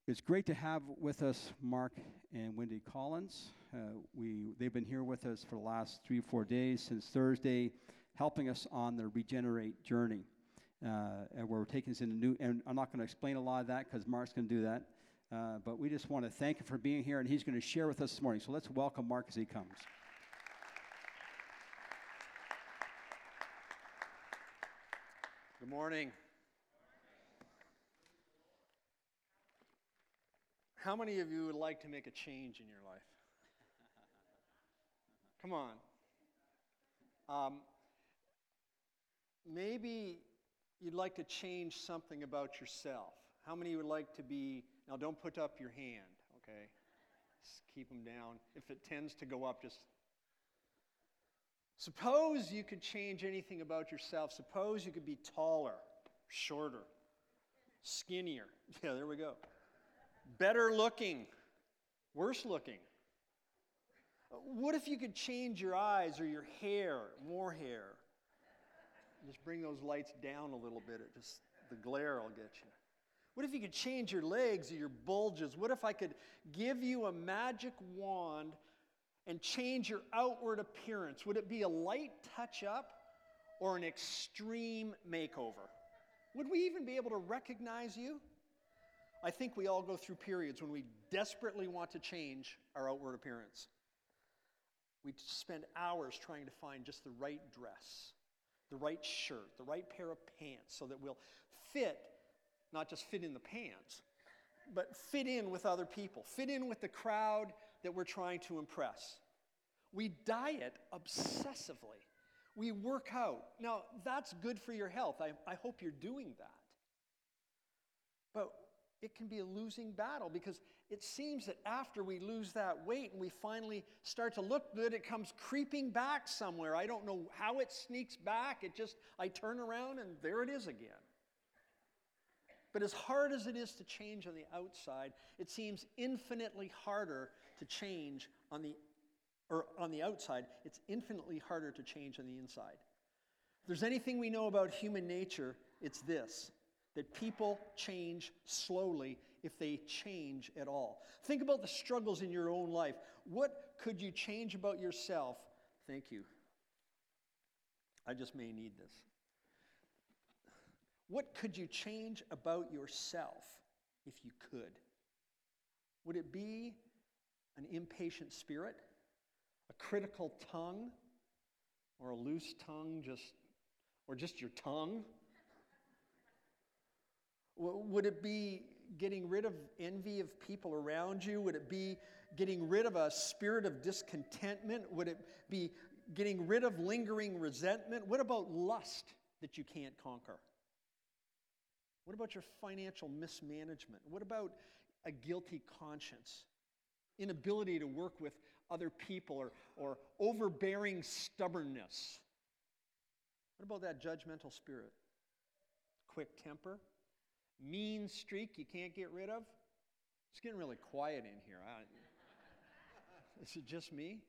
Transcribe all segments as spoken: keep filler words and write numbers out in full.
It's great to have with us Mark and Wendy Collins. Uh, we they've been here with us for the last three, four days since Thursday, helping us on the Regenerate journey. Uh, and we're taking us into new. And I'm not going to explain a lot of that because Mark's going to do that. Uh, but we just want to thank him for being here, and he's going to share with us this morning. So let's welcome Mark as he comes. Good morning. How many of you would like to make a change in your life? Come on. Um, maybe you'd like to change something about yourself. How many would like to be, now don't put up your hand, okay? Just keep them down. If it tends to go up, just, suppose you could change anything about yourself. Suppose you could be taller, shorter, skinnier. Yeah, there we go. Better looking, worse looking. What if you could change your eyes or your hair, more hair? Just bring those lights down a little bit. It just, the glare will get you. What if you could change your legs or your bulges? What if I could give you a magic wand and change your outward appearance? Would it be a light touch-up or an extreme makeover? Would we even be able to recognize you? I think we all go through periods when we desperately want to change our outward appearance. We spend hours trying to find just the right dress, the right shirt, the right pair of pants so that we'll fit, not just fit in the pants, but fit in with other people, fit in with the crowd that we're trying to impress. We diet obsessively. We work out. Now, that's good for your health. I, I hope you're doing that. But it can be a losing battle because it seems that after we lose that weight and we finally start to look good, it comes creeping back somewhere. I don't know how it sneaks back. It just, I turn around and there it is again. But as hard as it is to change on the outside, it seems infinitely harder to change on the, or on the outside. It's infinitely harder to change on the inside. If there's anything we know about human nature, it's this: that people change slowly if they change at all. Think about the struggles in your own life. What could you change about yourself? Thank you. I just may need this. What could you change about yourself if you could? Would it be an impatient spirit, a critical tongue, or a loose tongue, just, or just your tongue? Would it be getting rid of envy of people around you? Would it be getting rid of a spirit of discontentment? Would it be getting rid of lingering resentment? What about lust that you can't conquer? What about your financial mismanagement? What about a guilty conscience? Inability to work with other people or, or overbearing stubbornness? What about that judgmental spirit? Quick temper? Mean streak you can't get rid of? It's getting really quiet in here. I, is it just me?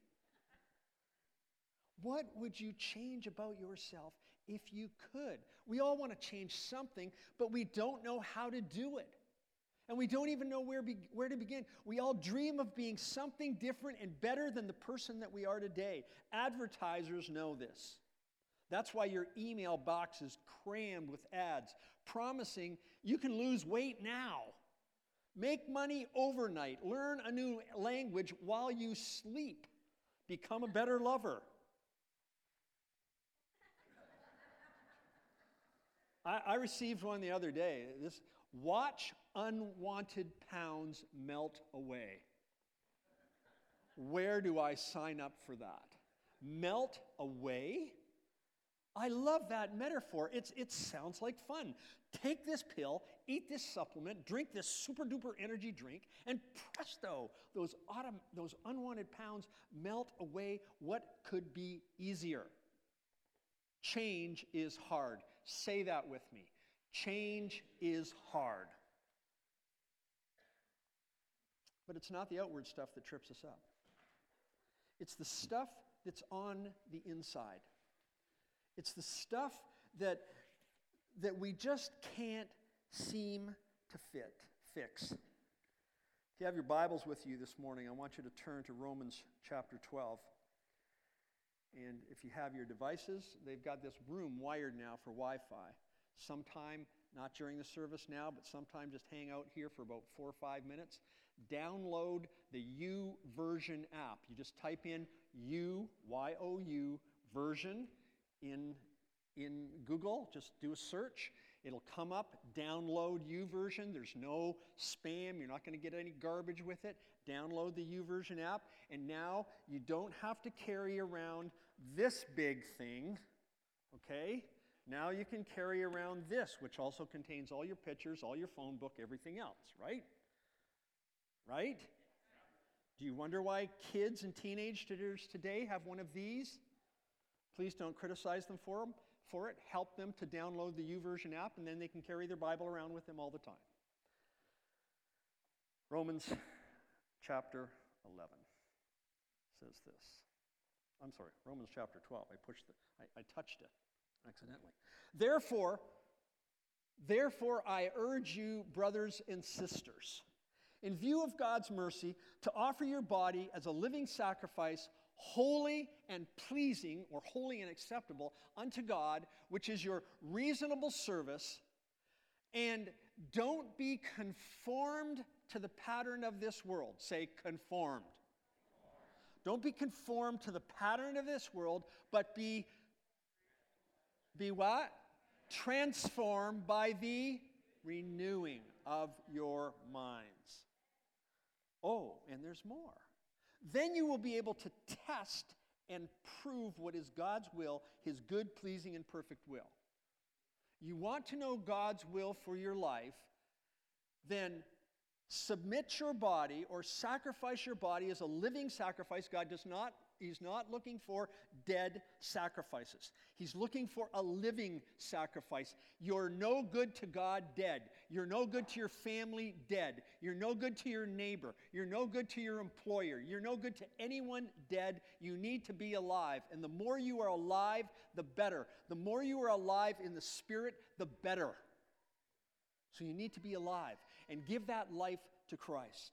What would you change about yourself if you could? We all want to change something, but we don't know how to do it. And we don't even know where, be, where to begin. We all dream of being something different and better than the person that we are today. Advertisers know this. That's why your email box is crammed with ads promising you can lose weight now, make money overnight, learn a new language while you sleep, become a better lover. I, I received one the other day. This, watch unwanted pounds melt away. Where do I sign up for that? Melt away? I love that metaphor. It's, it sounds like fun. Take this pill, eat this supplement, drink this super duper energy drink, and presto, those, autumn, those unwanted pounds melt away. What could be easier? Change is hard. Say that with me. Change is hard. But it's not the outward stuff that trips us up. It's the stuff that's on the inside. It's the stuff that, that we just can't seem to fit, fix. If you have your Bibles with you this morning, I want you to turn to Romans chapter twelve. And if you have your devices, they've got this room wired now for Wi-Fi. Sometime, not during the service now, but sometime just hang out here for about four or five minutes. Download the U Version app. You just type in U, Y O U, version in, in Google. Just do a search. It'll come up, download YouVersion. There's no spam. You're not going to get any garbage with it. Download the YouVersion app, and now you don't have to carry around this big thing, okay? Now you can carry around this, which also contains all your pictures, all your phone book, everything else, right? Right? Do you wonder why kids and teenagers today have one of these? Please don't criticize them for them. For it, help them to download the YouVersion app, and then they can carry their Bible around with them all the time. Romans chapter eleven says this. I'm sorry, Romans chapter twelve. I pushed the, I, I touched it accidentally. Therefore, therefore I urge you, brothers and sisters, in view of God's mercy, to offer your body as a living sacrifice, holy and pleasing, or holy and acceptable unto God, which is your reasonable service, and don't be conformed to the pattern of this world. Say conformed. Don't be conformed to the pattern of this world, but be, be what? Transformed by the renewing of your minds. Oh, and there's more. Then you will be able to test and prove what is God's will, His good, pleasing, and perfect will. You want to know God's will for your life, then submit your body or sacrifice your body as a living sacrifice. God does not, He's not looking for dead sacrifices. He's looking for a living sacrifice. You're no good to God dead. You're no good to your family dead. You're no good to your neighbor. You're no good to your employer. You're no good to anyone dead. You need to be alive. And the more you are alive, the better. The more you are alive in the Spirit, the better. So you need to be alive and give that life to Christ.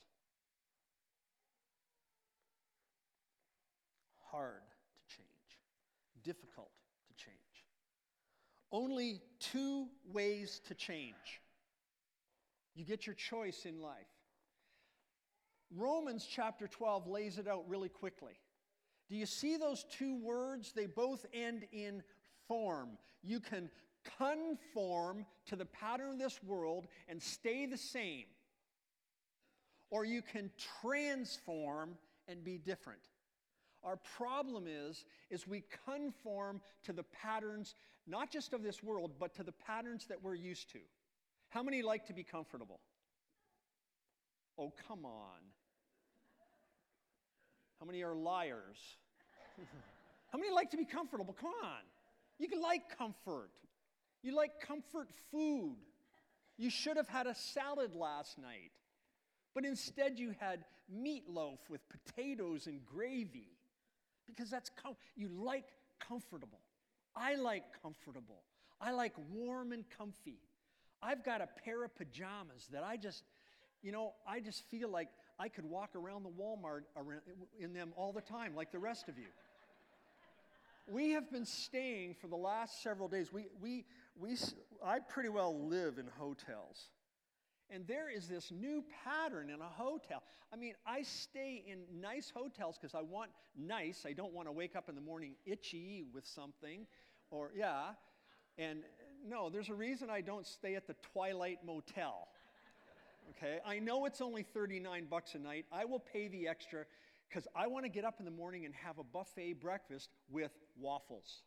Hard to change, difficult to change. Only two ways to change. You get your choice in life. Romans chapter twelve lays it out really quickly. Do you see those two words? They both end in form. You can conform to the pattern of this world and stay the same, or you can transform and be different. Our problem is, is we conform to the patterns, not just of this world, but to the patterns that we're used to. How many like to be comfortable? Oh, come on. How many are liars? How many like to be comfortable? Come on. You can like comfort. You like comfort food. You should have had a salad last night, but instead you had meatloaf with potatoes and gravy. Because that's, com- you like comfortable. I like comfortable. I like warm and comfy. I've got a pair of pajamas that I just, you know, I just feel like I could walk around the Walmart around, in them all the time, like the rest of you. We have been staying for the last several days. We, we, we, I pretty well live in hotels. And there is this new pattern in a hotel. I mean, I stay in nice hotels because I want nice. I don't want to wake up in the morning itchy with something. Or, yeah. And no, there's a reason I don't stay at the Twilight Motel. Okay? I know it's only thirty-nine bucks a night. I will pay the extra because I want to get up in the morning and have a buffet breakfast with waffles.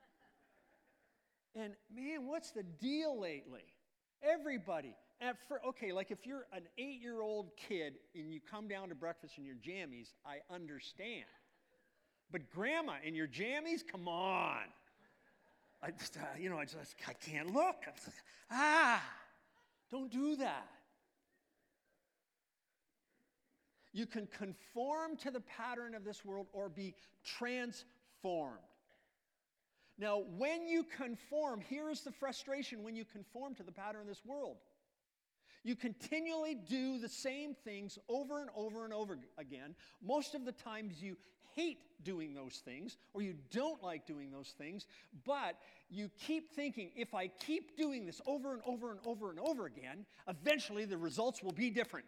And man, what's the deal lately? Everybody. At fir- okay, like if you're an eight-year-old kid and you come down to breakfast in your jammies, I understand. But grandma, in your jammies? Come on. I just, uh, you know, I just, I can't look. I'm just, ah, don't do that. You can conform to the pattern of this world or be transformed. Now, when you conform, here is the frustration when you conform to the pattern of this world. You continually do the same things over and over and over again. Most of the times you hate doing those things, or you don't like doing those things, but you keep thinking, if I keep doing this over and over and over and over again, eventually the results will be different.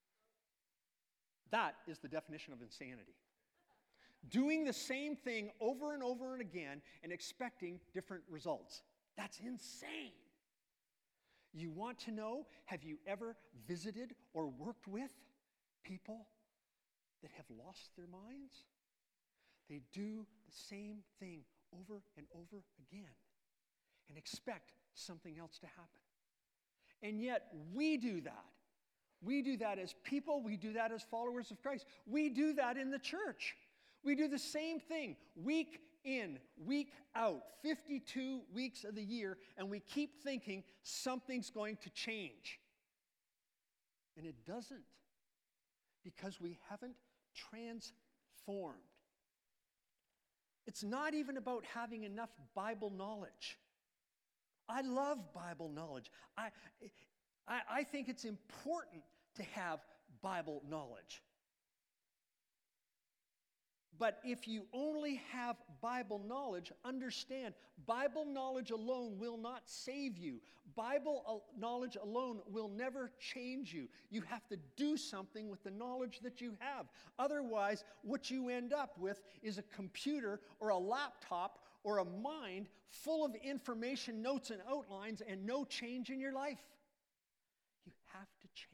That is the definition of insanity. Doing the same thing over and over and again and expecting different results. That's insane. You want to know, have you ever visited or worked with people that have lost their minds? They do the same thing over and over again and expect something else to happen. And yet we do that. We do that as people. We do that as followers of Christ. We do that in the church. We do the same thing week in, week out, fifty-two weeks of the year, and we keep thinking something's going to change. And it doesn't, because we haven't transformed. It's not even about having enough Bible knowledge. I love Bible knowledge. I, I, I think it's important to have Bible knowledge. But if you only have Bible knowledge, understand, Bible knowledge alone will not save you. Bible knowledge alone will never change you. You have to do something with the knowledge that you have. Otherwise, what you end up with is a computer or a laptop or a mind full of information, notes, and outlines, and no change in your life. You have to change.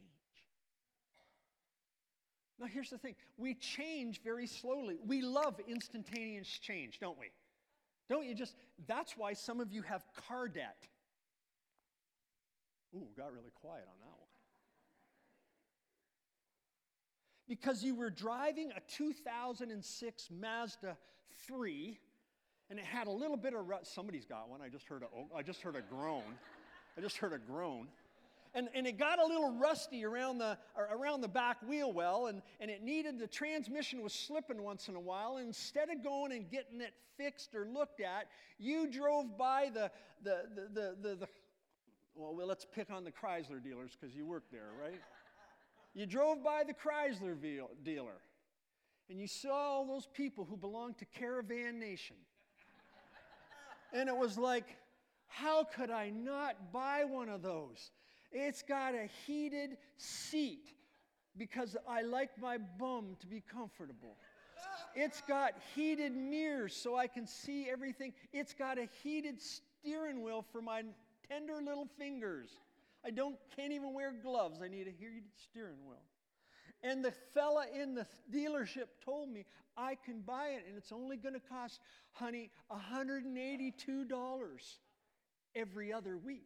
Now, here's the thing. We change very slowly. We love instantaneous change, don't we? Don't you just? That's why some of you have car debt. Ooh, got really quiet on that one. Because you were driving a two thousand six Mazda three, and it had a little bit of rust. Somebody's got one. I just heard a, I just heard a groan. I just heard a groan. And, and it got a little rusty around the around the back wheel well, and, and it needed, the transmission was slipping once in a while, and instead of going and getting it fixed or looked at, you drove by the, the, the, the, the, the well, well, let's pick on the Chrysler dealers because you work there, right? You drove by the Chrysler veal, dealer, and you saw all those people who belonged to Caravan Nation. And it was like, how could I not buy one of those? It's got a heated seat because I like my bum to be comfortable. It's got heated mirrors so I can see everything. It's got a heated steering wheel for my tender little fingers. I don't can't even wear gloves. I need a heated steering wheel. And the fella in the dealership told me I can buy it and it's only going to cost, honey, one hundred eighty-two dollars every other week.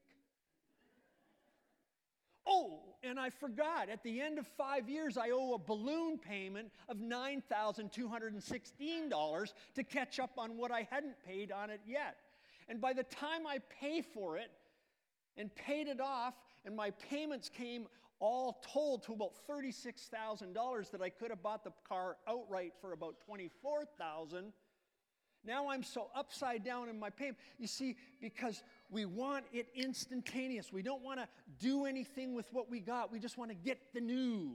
Oh, and I forgot, at the end of five years, I owe a balloon payment of nine thousand two hundred sixteen dollars to catch up on what I hadn't paid on it yet. And by the time I pay for it and paid it off, and my payments came all told to about thirty-six thousand dollars that I could have bought the car outright for about twenty-four thousand dollars. Now I'm so upside down in my payment. You see, because we want it instantaneous. We don't want to do anything with what we got. We just want to get the new.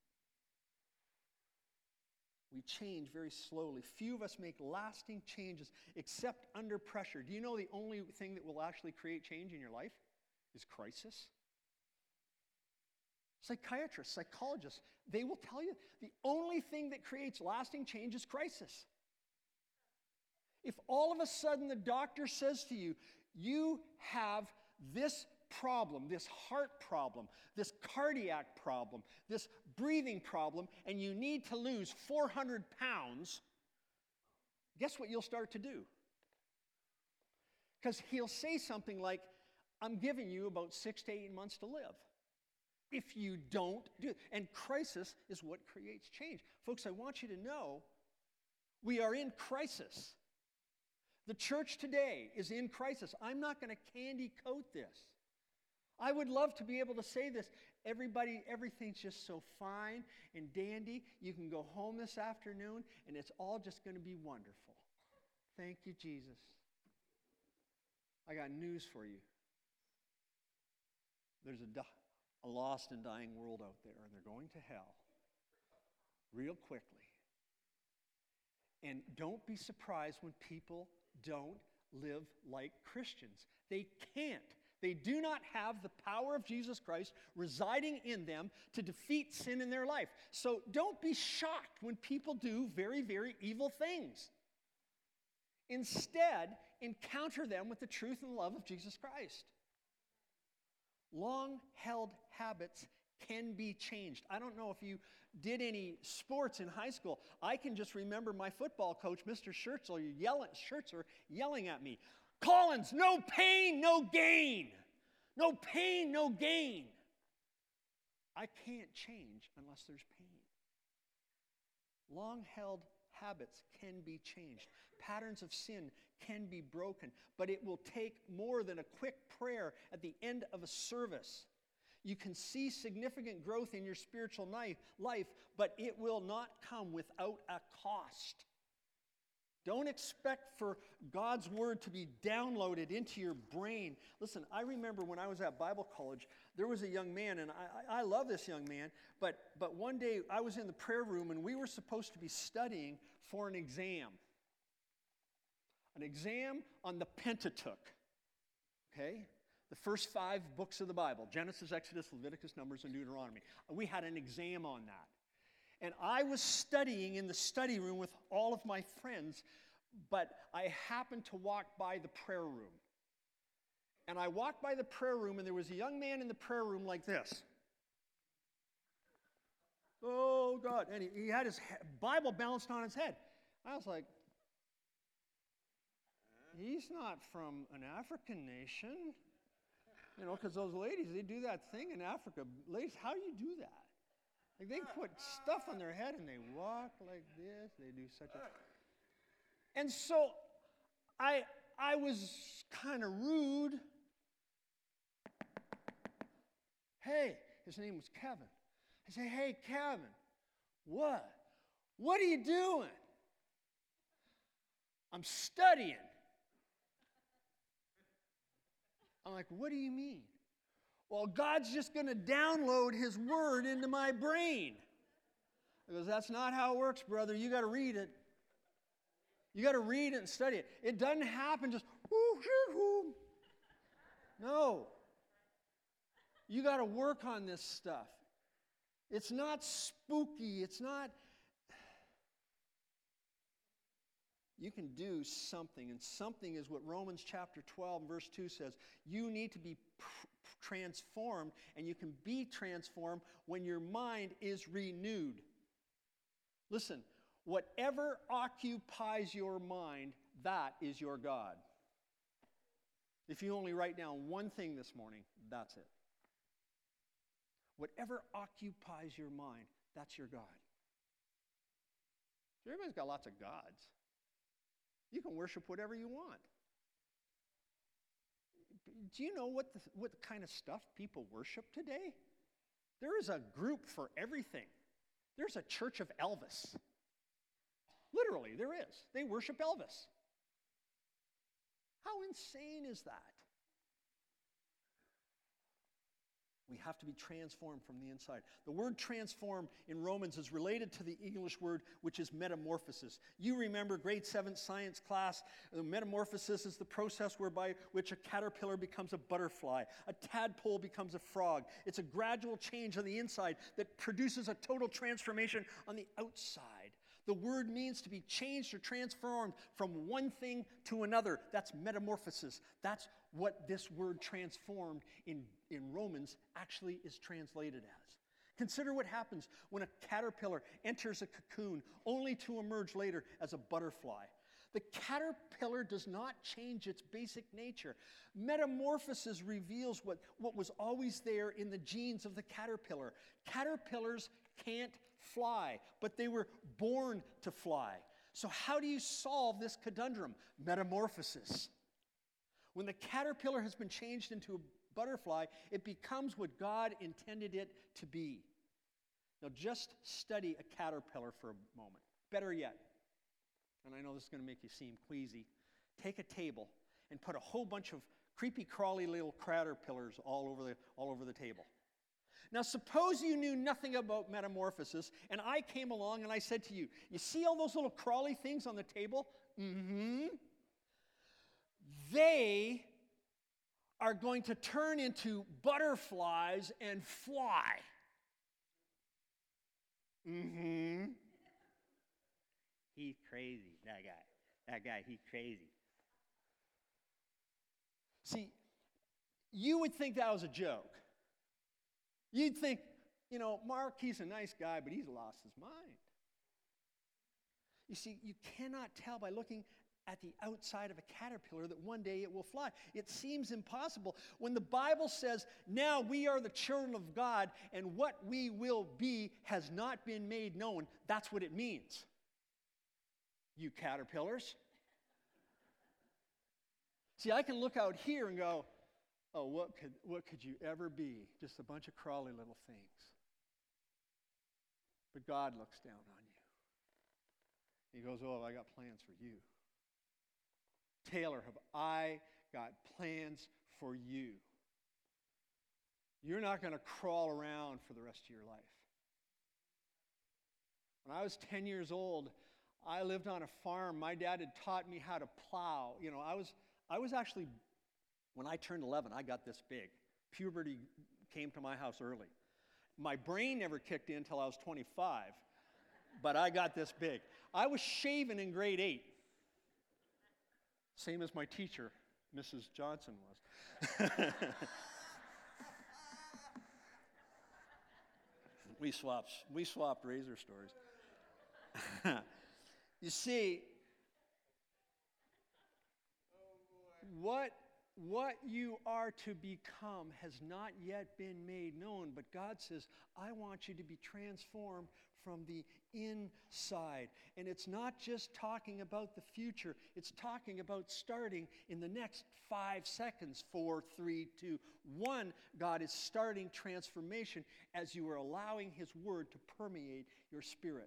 We change very slowly. Few of us make lasting changes except under pressure. Do you know the only thing that will actually create change in your life is crisis? Psychiatrists, psychologists, they will tell you the only thing that creates lasting change is crisis. If all of a sudden the doctor says to you, you have this problem, this heart problem, this cardiac problem, this breathing problem, and you need to lose four hundred pounds, guess what you'll start to do? Because he'll say something like, I'm giving you about six to eight months to live. If you don't do it. And crisis is what creates change. Folks, I want you to know we are in crisis. The church today is in crisis. I'm not going to candy coat this. I would love to be able to say this. Everybody, everything's just so fine and dandy. You can go home this afternoon and it's all just going to be wonderful. Thank you, Jesus. I got news for you. There's a, a lost and dying world out there, and they're going to hell real quickly. And don't be surprised when people don't live like Christians. They can't. They do not have the power of Jesus Christ residing in them to defeat sin in their life. So don't be shocked when people do very, very evil things. Instead, encounter them with the truth and love of Jesus Christ. Long-held habits can be changed. I don't know if you did any sports in high school. I can just remember my football coach, Mister Schertzer, yelling, Schertzer, yelling at me, "Collins, no pain, no gain. No pain, no gain." I can't change unless there's pain. Long-held habits can be changed. Patterns of sin can be broken, but it will take more than a quick prayer at the end of a service. You can see significant growth in your spiritual life, but it will not come without a cost. Don't expect for God's word to be downloaded into your brain. Listen, I remember when I was at Bible college, there was a young man, and I, I love this young man, but, but one day I was in the prayer room, and we were supposed to be studying for an exam. An exam on the Pentateuch, okay? The first five books of the Bible, Genesis, Exodus, Leviticus, Numbers, and Deuteronomy. We had an exam on that. And I was studying in the study room with all of my friends, but I happened to walk by the prayer room. And I walked by the prayer room, and there was a young man in the prayer room like this. Oh, God. And he, he had his Bible balanced on his head. I was like, he's not from an African nation. You know, because those ladies, they do that thing in Africa. Ladies, how do you do that? Like, they put stuff on their head and they walk like this. They do such a... And so I, I was kind of rude. Hey, his name was Kevin. I say, "Hey, Kevin, what? What are you doing?" "I'm studying." I'm like, "What do you mean?" "Well, God's just going to download his word into my brain." He goes, "That's not how it works, brother. You got to read it. You got to read it and study it. It doesn't happen just, whoo, whoo, whoo. No. You got to work on this stuff. It's not spooky. It's not... You can do something, and something is what Romans chapter twelve, verse two says. You need to be pr- transformed, and you can be transformed when your mind is renewed. Listen, whatever occupies your mind, that is your God. If you only write down one thing this morning, that's it. Whatever occupies your mind, that's your God. So everybody's got lots of gods. You can worship whatever you want. Do you know what the, what kind of stuff people worship today? There is a group for everything. There's a church of Elvis. Literally, there is. They worship Elvis. How insane is that? We have to be transformed from the inside. The word transform in Romans is related to the English word, which is metamorphosis. You remember grade seven science class. Uh, metamorphosis is the process whereby which a caterpillar becomes a butterfly. A tadpole becomes a frog. It's a gradual change on the inside that produces a total transformation on the outside. The word means to be changed or transformed from one thing to another. That's metamorphosis. That's what this word transformed in, in Romans actually is translated as. Consider what happens when a caterpillar enters a cocoon only to emerge later as a butterfly. The caterpillar does not change its basic nature. Metamorphosis reveals what, what was always there in the genes of the caterpillar. Caterpillars can't fly, but they were born to fly. So how do you solve this conundrum? Metamorphosis. When the caterpillar has been changed into a butterfly, it becomes what God intended it to be. Now just study a caterpillar for a moment. Better yet, and I know this is going to make you seem queasy, take a table and put a whole bunch of creepy crawly little caterpillars all over the, all over the table. Now, suppose you knew nothing about metamorphosis, and I came along and I said to you, you see all those little crawly things on the table? Mm-hmm. They are going to turn into butterflies and fly. Mm-hmm. He's crazy, that guy. That guy, he's crazy. See, you would think that was a joke. You'd think, you know, Mark, he's a nice guy, but he's lost his mind. You see, you cannot tell by looking at the outside of a caterpillar that one day it will fly. It seems impossible. When the Bible says, now we are the children of God, and what we will be has not been made known, that's what it means. You caterpillars. See, I can look out here and go, oh, what could, what could you ever be? Just a bunch of crawly little things. But God looks down on you. He goes, oh, I got plans for you. Taylor, have I got plans for you? You're not going to crawl around for the rest of your life. When I was ten years old, I lived on a farm. My dad had taught me how to plow. You know, I was, I was actually... When I turned eleven, I got this big. Puberty came to my house early. My brain never kicked in until I was twenty-five, but I got this big. I was shaven in grade eight, same as my teacher, Missus Johnson, was. we swapped, we swapped razor stories. You see, what What you are to become has not yet been made known, but God says, I want you to be transformed from the inside. And it's not just talking about the future, it's talking about starting in the next five seconds. Four, three, two, one. God is starting transformation as you are allowing His Word to permeate your spirit.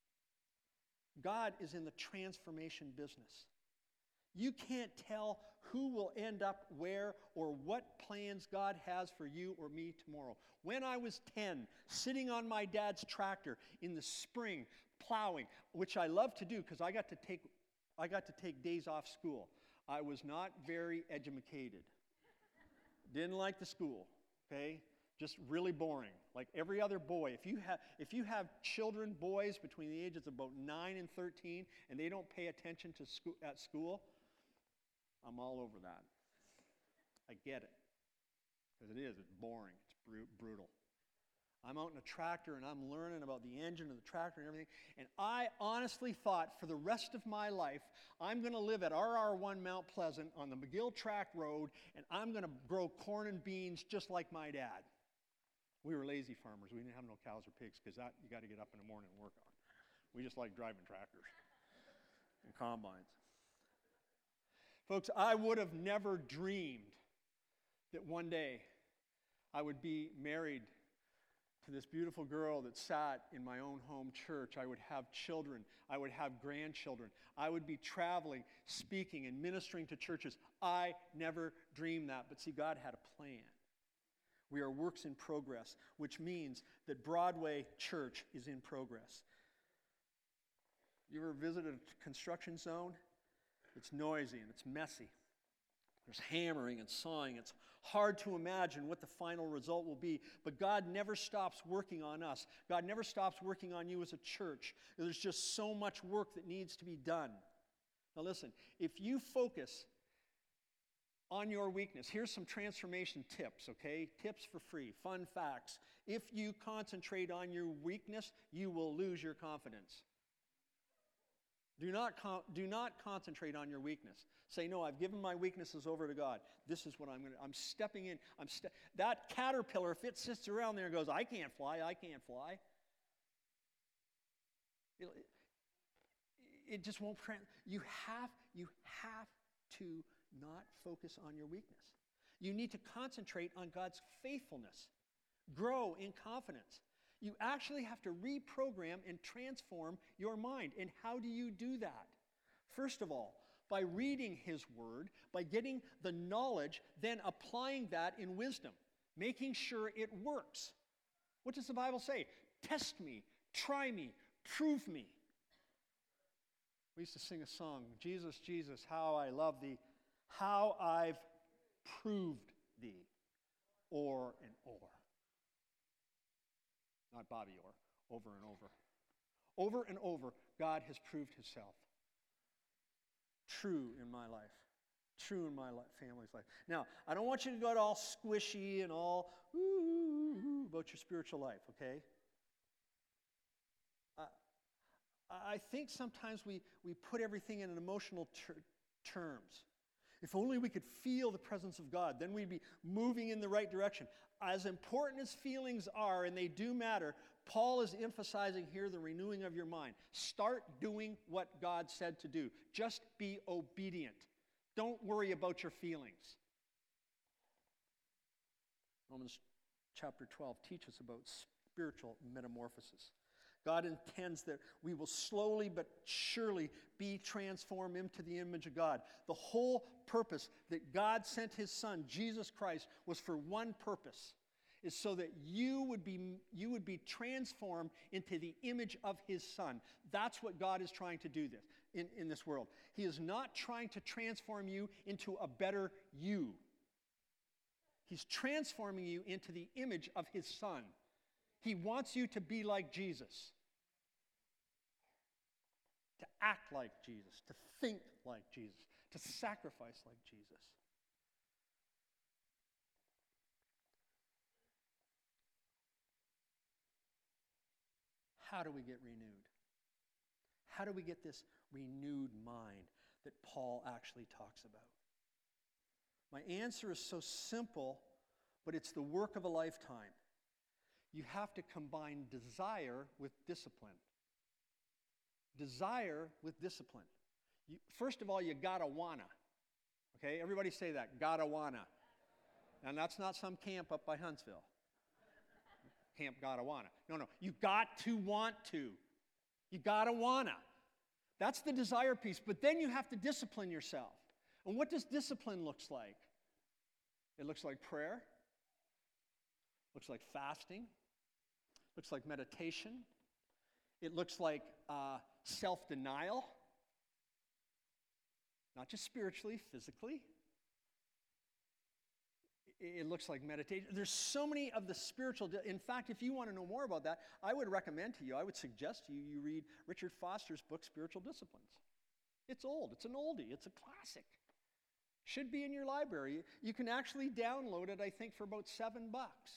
God is in the transformation business. You can't tell who will end up where or what plans God has for you or me tomorrow. When I was ten, sitting on my dad's tractor in the spring, plowing, which I love to do because I got to take I got to take days off school. I was not very educated. Didn't like the school, okay? Just really boring. Like every other boy. If you have if you have children, boys between the ages of about nine and thirteen, and they don't pay attention to school at school, I'm all over that. I get it. Because it is. It's boring. It's bru- brutal. I'm out in a tractor and I'm learning about the engine of the tractor and everything. And I honestly thought for the rest of my life, I'm going to live at R R one Mount Pleasant on the McGill Track Road, and I'm going to grow corn and beans just like my dad. We were lazy farmers. We didn't have no cows or pigs because that you got to get up in the morning and work on. We just like driving tractors and combines. Folks, I would have never dreamed that one day I would be married to this beautiful girl that sat in my own home church. I would have children. I would have grandchildren. I would be traveling, speaking, and ministering to churches. I never dreamed that. But see, God had a plan. We are works in progress, which means that Broadway Church is in progress. You ever visited a construction zone? It's noisy and it's messy. There's hammering and sawing. It's hard to imagine what the final result will be, but God never stops working on us. God never stops working on you as a church. There's just so much work that needs to be done. Now listen, if you focus on your weakness, here's some transformation tips, okay? Tips for free, fun facts. If you concentrate on your weakness, you will lose your confidence. Do not, con- do not concentrate on your weakness. Say, no, I've given my weaknesses over to God. This is what I'm going to, I'm stepping in. I'm ste- that caterpillar, if it sits around there and goes, I can't fly, I can't fly, it, it just won't, trans- you have, you have to not focus on your weakness. You need to concentrate on God's faithfulness. Grow in confidence. You actually have to reprogram and transform your mind. And how do you do that? First of all, by reading His Word, by getting the knowledge, then applying that in wisdom, making sure it works. What does the Bible say? Test me, try me, prove me. We used to sing a song, Jesus, Jesus, how I love thee, how I've proved thee, o'er and o'er. Not Bobby Orr, over and over. Over and over, God has proved himself. True in my life. True in my li- family's life. Now, I don't want you to go all squishy and all ooh, ooh, ooh about your spiritual life, okay? Uh, I think sometimes we, we put everything in an emotional ter- terms. If only we could feel the presence of God, then we'd be moving in the right direction. As important as feelings are, and they do matter, Paul is emphasizing here the renewing of your mind. Start doing what God said to do. Just be obedient. Don't worry about your feelings. Romans chapter twelve teaches about spiritual metamorphosis. God intends that we will slowly but surely be transformed into the image of God. The whole purpose that God sent his Son, Jesus Christ, was for one purpose, is so that you would be, you would be transformed into the image of his Son. That's what God is trying to do this in, in this world. He is not trying to transform you into a better you. He's transforming you into the image of his Son. He wants you to be like Jesus, to act like Jesus, to think like Jesus, to sacrifice like Jesus. How do we get renewed? How do we get this renewed mind that Paul actually talks about? My answer is so simple, but it's the work of a lifetime. You have to combine desire with discipline. Desire with discipline. You, first of all, you gotta wanna. Okay, everybody say that, gotta wanna. And that's not some camp up by Huntsville. Camp gotta wanna. No, no, you got to want to. You gotta wanna. That's the desire piece, but then you have to discipline yourself. And what does discipline looks like? It looks like prayer. Looks like fasting. Looks like meditation. It looks like uh, self-denial. Not just spiritually, physically. It, it looks like meditation. There's so many of the spiritual... Di- In fact, if you want to know more about that, I would recommend to you, I would suggest to you, you read Richard Foster's book, Spiritual Disciplines. It's old. It's an oldie. It's a classic. Should be in your library. You can actually download it, I think, for about seven bucks.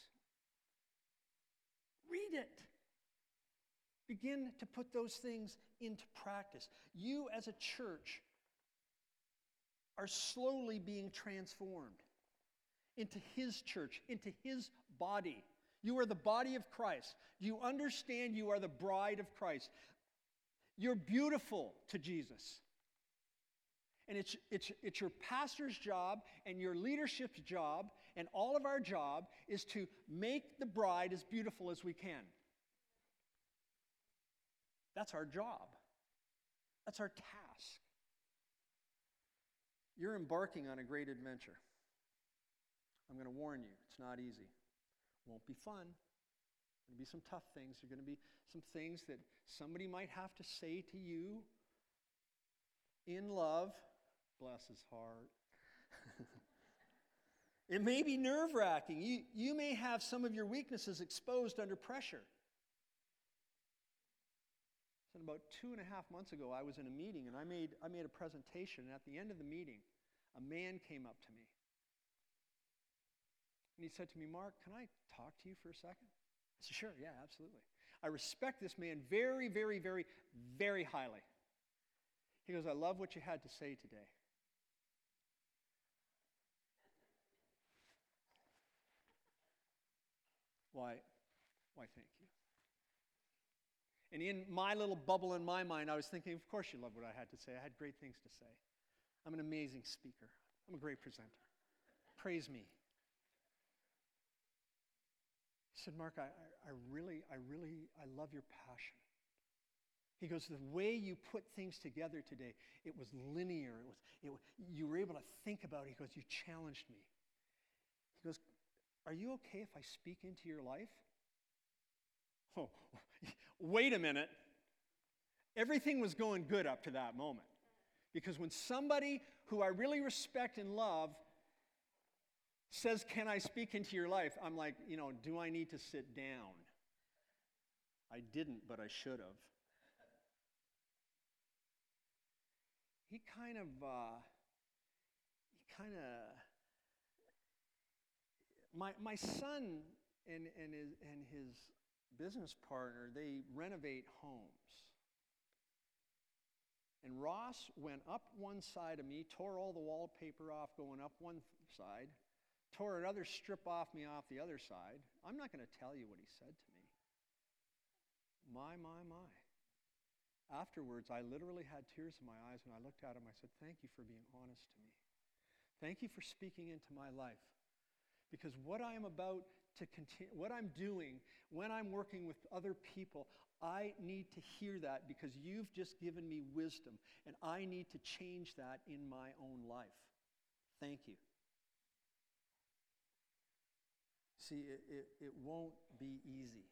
Read it. Begin to put those things into practice. You as a church are slowly being transformed into his church, into his body. You are the body of Christ. You understand you are the bride of Christ. You're beautiful to Jesus. And it's, it's, it's your pastor's job and your leadership's job and all of our job is to make the bride as beautiful as we can. That's our job. That's our task. You're embarking on a great adventure. I'm going to warn you, it's not easy. It won't be fun. There'll be some tough things. There are going to be some things that somebody might have to say to you in love. Bless his heart. It may be nerve-wracking. You, you may have some of your weaknesses exposed under pressure. So about two and a half months ago, I was in a meeting, and I made, I made a presentation, and at the end of the meeting, a man came up to me. And he said to me, Mark, can I talk to you for a second? I said, sure, yeah, absolutely. I respect this man very, very, very, very highly. He goes, I love what you had to say today. Why, why, thank you. And in my little bubble in my mind, I was thinking, of course you love what I had to say. I had great things to say. I'm an amazing speaker. I'm a great presenter. Praise me. He said, Mark, I, I, I really, I really, I love your passion. He goes, the way you put things together today, it was linear. It was, it, you were able to think about it. He goes, you challenged me. He goes, are you okay if I speak into your life? Oh, wait a minute. Everything was going good up to that moment. Because when somebody who I really respect and love says, can I speak into your life? I'm like, you know, do I need to sit down? I didn't, but I should have. He kind of, uh, he kind of, my my son and, and, his, and his business partner, they renovate homes. And Ross went up one side of me, tore all the wallpaper off going up one side, tore another strip off me off the other side. I'm not going to tell you what he said to me. My, my, my. Afterwards, I literally had tears in my eyes when I looked at him. I said, thank you for being honest to me. Thank you for speaking into my life. Because what I am about to continue, what I'm doing when I'm working with other people, I need to hear that because you've just given me wisdom, and I need to change that in my own life. Thank you. See, it, it, it won't be easy.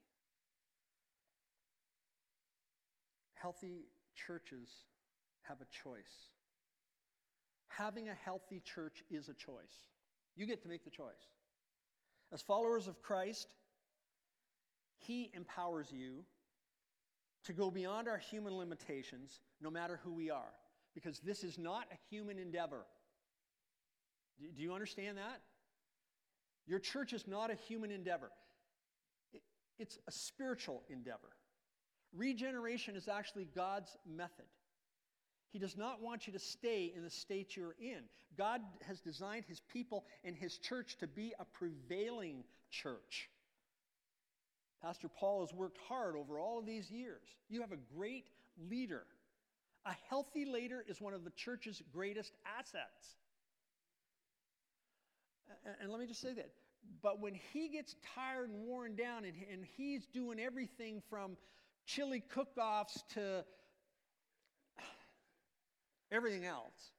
Healthy churches have a choice. Having a healthy church is a choice. You get to make the choice. As followers of Christ, He empowers you to go beyond our human limitations, no matter who we are, because this is not a human endeavor. Do you understand that? Your church is not a human endeavor. It's a spiritual endeavor. Regeneration is actually God's method. He does not want you to stay in the state you're in. God has designed His people and His church to be a prevailing church. Pastor Paul has worked hard over all of these years. You have a great leader. A healthy leader is one of the church's greatest assets. And let me just say that. But when he gets tired and worn down and, and he's doing everything from chili cook-offs to everything else,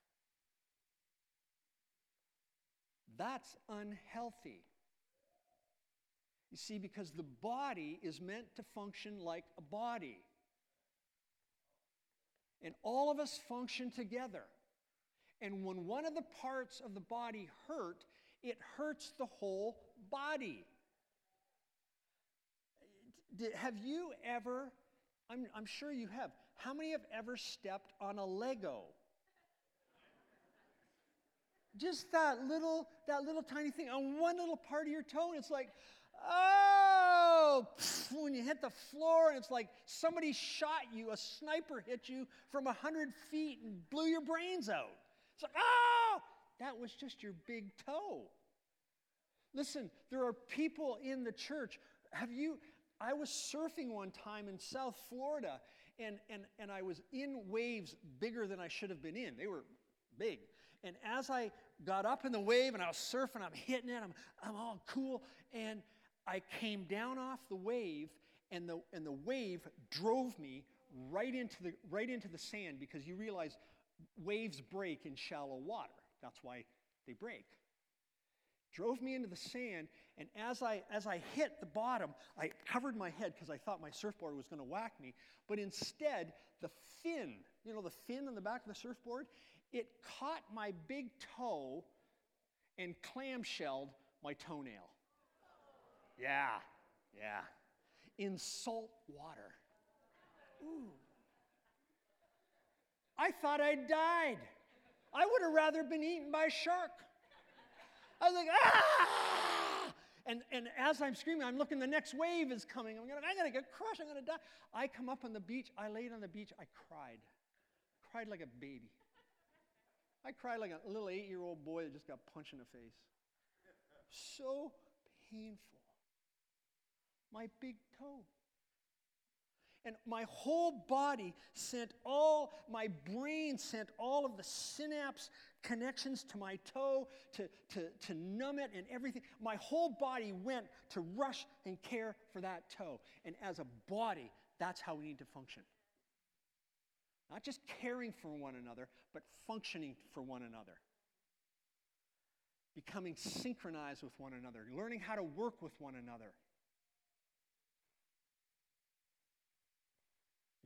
that's unhealthy. You see, because the body is meant to function like a body. And all of us function together. And when one of the parts of the body hurt, it hurts the whole body. Did, have you ever, I'm, I'm sure you have, how many have ever stepped on a Lego? Just that little, that little tiny thing on one little part of your toe, and it's like, oh, pff, when you hit the floor, and it's like somebody shot you, a sniper hit you from a hundred feet and blew your brains out. It's like, oh, that was just your big toe. Listen, there are people in the church. Have you, I was surfing one time in South Florida, and, and, and I was in waves bigger than I should have been in. They were big. And as I got up in the wave and I was surfing, I'm hitting it, I'm, I'm all cool, and I came down off the wave, and the, and the wave drove me right into the, right into the sand, because you realize waves break in shallow water. That's why they break. Drove me into the sand, and as I as I hit the bottom, I covered my head because I thought my surfboard was going to whack me. But instead, the fin, you know, the fin on the back of the surfboard, it caught my big toe and clamshelled my toenail. Yeah, yeah. In salt water. Ooh. I thought I'd died. I would have rather been eaten by a shark. I was like, ah! And, and as I'm screaming, I'm looking, the next wave is coming. I'm gonna, I'm gonna get crushed, I'm gonna die. I come up on the beach, I laid on the beach, I cried. Cried like a baby. I cried like a little eight-year-old boy that just got punched in the face. So painful. My big toe. And my whole body sent all, my brain sent all of the synapse connections to my toe to, to, to numb it and everything. My whole body went to rush and care for that toe. And as a body, that's how we need to function. Not just caring for one another, but functioning for one another. Becoming synchronized with one another. Learning how to work with one another.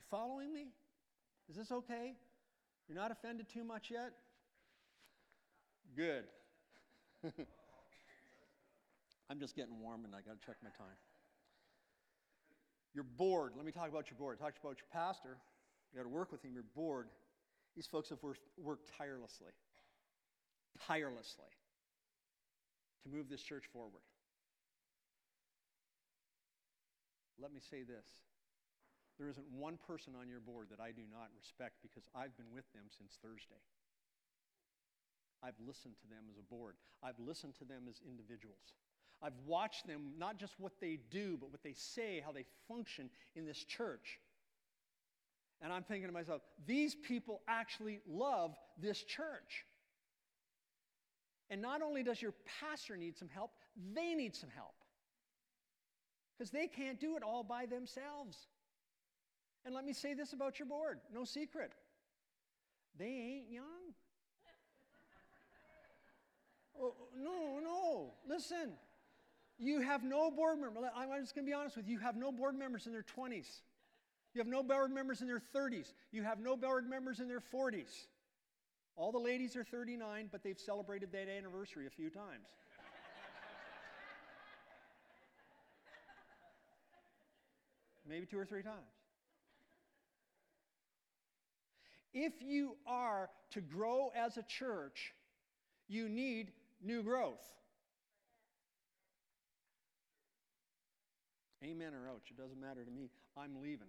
following me? Is this okay? You're not offended too much yet? Good. I'm just getting warm and I got to check my time. You're bored. Let me talk about your board. Talk about your pastor. You got to work with him. You're bored. These folks have worked, worked tirelessly, tirelessly to move this church forward. Let me say this. There isn't one person on your board that I do not respect because I've been with them since Thursday. I've listened to them as a board. I've listened to them as individuals. I've watched them, not just what they do, but what they say, how they function in this church. And I'm thinking to myself, these people actually love this church. And not only does your pastor need some help, they need some help. Because they can't do it all by themselves. And let me say this about your board, no secret. They ain't young. Oh, no, no, listen. You have no board members. I'm just going to be honest with you. You have no board members in their twenties. You have no board members in their thirties. You have no board members in their forties. All the ladies are thirty-nine, but they've celebrated that anniversary a few times. Maybe two or three times. If you are to grow as a church, you need new growth. Amen or ouch, it doesn't matter to me. I'm leaving.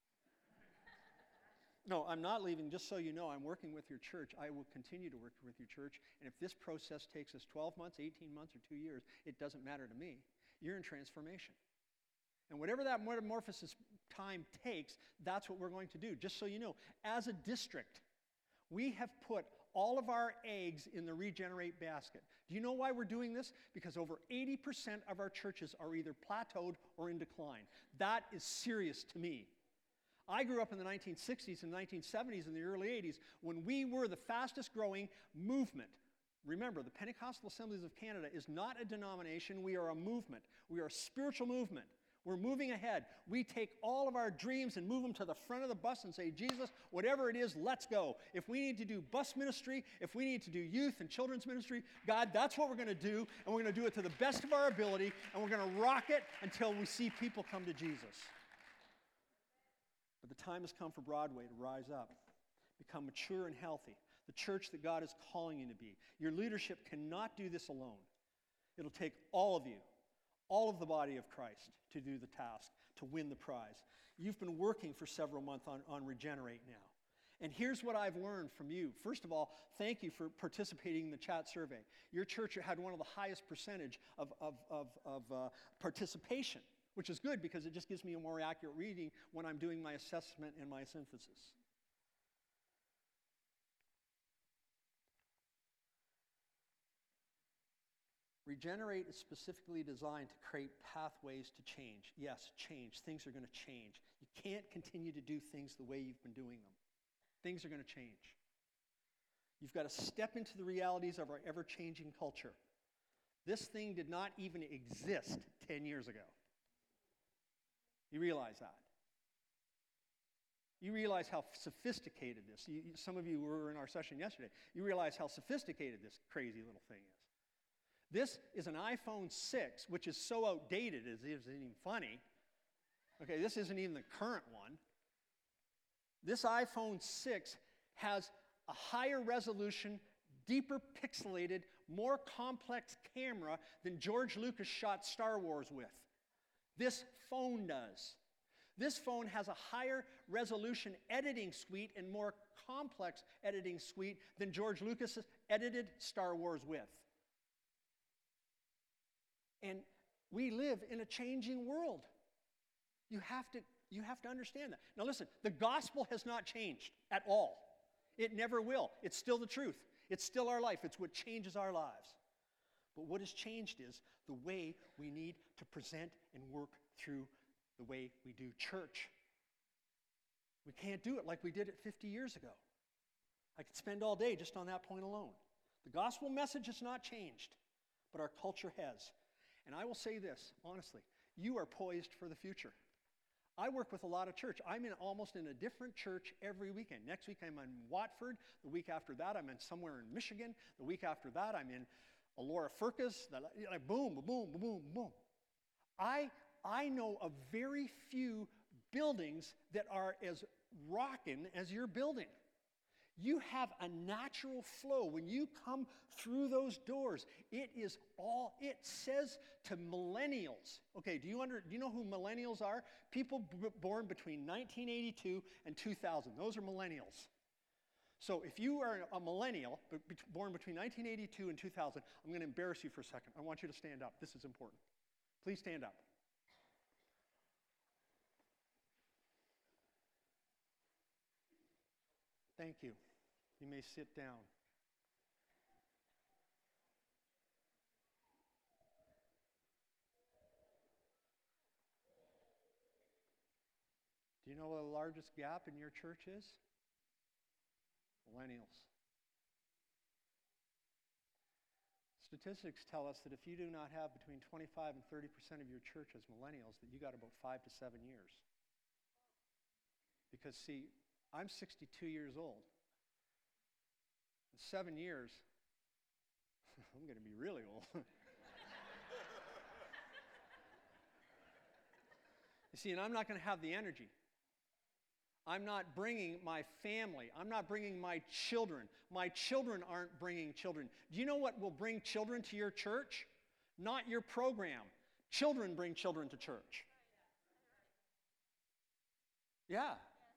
No, I'm not leaving. Just so you know, I'm working with your church. I will continue to work with your church. And if this process takes us twelve months, eighteen months, or two years, it doesn't matter to me. You're in transformation. And whatever that metamorphosis time takes, that's what we're going to do. Just so you know, as a district, we have put all of our eggs in the Regenerate basket. Do you know why we're doing this? Because over eighty percent of our churches are either plateaued or in decline. That is serious to me. I grew up in the nineteen sixties and nineteen seventies and the early eighties when we were the fastest growing movement. Remember, the Pentecostal Assemblies of Canada is not a denomination. We are a movement. We are a spiritual movement. We're moving ahead. We take all of our dreams and move them to the front of the bus and say, Jesus, whatever it is, let's go. If we need to do bus ministry, if we need to do youth and children's ministry, God, that's what we're going to do, and we're going to do it to the best of our ability, and we're going to rock it until we see people come to Jesus. But the time has come for Broadway to rise up, become mature and healthy, the church that God is calling you to be. Your leadership cannot do this alone. It'll take all of you, all of the body of Christ, to do the task, to win the prize. You've been working for several months on, on Regenerate now. And here's what I've learned from you. First of all, thank you for participating in the chat survey. Your church had one of the highest percentage of, of, of, of uh, participation, which is good because it just gives me a more accurate reading when I'm doing my assessment and my synthesis. Regenerate is specifically designed to create pathways to change. Yes, change. Things are going to change. You can't continue to do things the way you've been doing them. Things are going to change. You've got to step into the realities of our ever-changing culture. This thing did not even exist ten years ago. You realize that? You realize how sophisticated this, you, some of you were in our session yesterday, you realize how sophisticated this crazy little thing is. This is an iPhone six, which is so outdated it isn't even funny. Okay, this isn't even the current one. This iPhone six has a higher resolution, deeper pixelated, more complex camera than George Lucas shot Star Wars with. This phone does. This phone has a higher resolution editing suite and more complex editing suite than George Lucas edited Star Wars with. And we live in a changing world. You have to, you have to understand that. Now listen, the gospel has not changed at all. It never will. It's still the truth. It's still our life. It's what changes our lives. But what has changed is the way we need to present and work through the way we do church. We can't do it like we did it fifty years ago. I could spend all day just on that point alone. The gospel message has not changed, but our culture has. And I will say this, honestly, you are poised for the future. I work with a lot of church. I'm in almost in a different church every weekend. Next week I'm in Watford. The week after that I'm in somewhere in Michigan. The week after that I'm in Alora Furcus. Like boom, boom, boom, boom. I I know of very few buildings that are as rockin' as your building. You have a natural flow. When you come through those doors, it is all, it says to millennials. Okay, do you under, do you know who millennials are? People b- born between nineteen eighty-two and two thousand. Those are millennials. So if you are a millennial, b- b- born between nineteen eighty-two and two thousand, I'm going to embarrass you for a second. I want you to stand up. This is important. Please stand up. Thank you. You may sit down. Do you know what the largest gap in your church is? Millennials. Statistics tell us that if you do not have between twenty-five and thirty percent of your church as millennials, that you got about five to seven years. Because see, I'm sixty-two years old. In seven years, I'm going to be really old. You see, and I'm not going to have the energy. I'm not bringing my family. I'm not bringing my children. My children aren't bringing children. Do you know what will bring children to your church? Not your program. Children bring children to church. Yeah.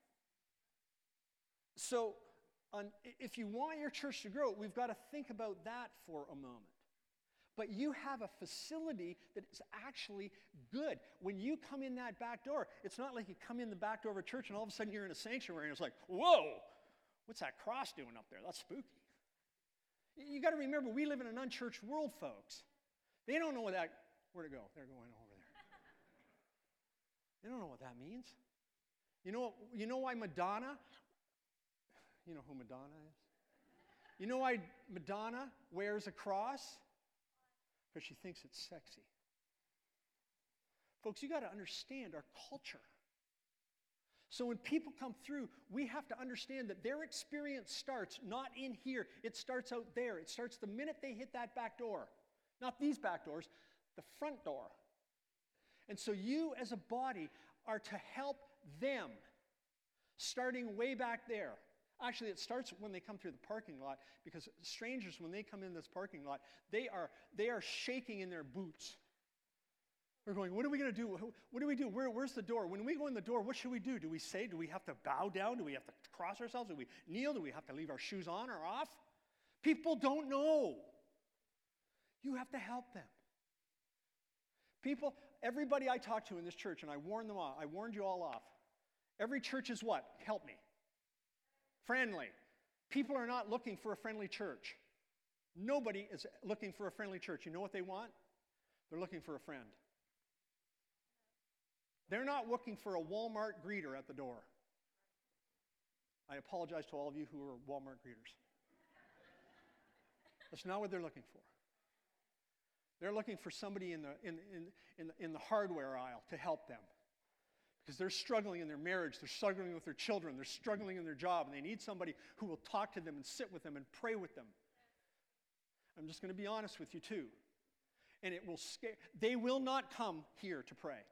So, on, if you want your church to grow, we've got to think about that for a moment. But you have a facility that is actually good. When you come in that back door, it's not like you come in the back door of a church and all of a sudden you're in a sanctuary and it's like, whoa, what's that cross doing up there? That's spooky. You got to remember, we live in an unchurched world, folks. They don't know what that, where to go? They're going over there. They don't know what that means. You know, you know why Madonna, you know who Madonna is? You know why Madonna wears a cross? Because she thinks it's sexy. Folks, you got to understand our culture. So when people come through, we have to understand that their experience starts not in here. It starts out there. It starts the minute they hit that back door. Not these back doors, the front door. And so you as a body are to help them, starting way back there. Actually, it starts when they come through the parking lot, because strangers, when they come in this parking lot, they are, they are shaking in their boots. They're going, what are we going to do? What do we do? Where, where's the door? When we go in the door, what should we do? Do we say, do we have to bow down? Do we have to cross ourselves? Do we kneel? Do we have to leave our shoes on or off? People don't know. You have to help them. People, everybody I talk to in this church, and I warned them all, I warned you all off. Every church is what? Help me. Friendly. People are not looking for a friendly church. Nobody is looking for a friendly church. You know what they want? They're looking for a friend. They're not looking for a Walmart greeter at the door. I apologize to all of you who are Walmart greeters. That's not what they're looking for. They're looking for somebody in the, in, in, in, the, in the hardware aisle to help them. Because they're struggling in their marriage, they're struggling with their children, they're struggling in their job, and they need somebody who will talk to them and sit with them and pray with them. I'm just going to be honest with you too. And it will scare, they will not come here to pray.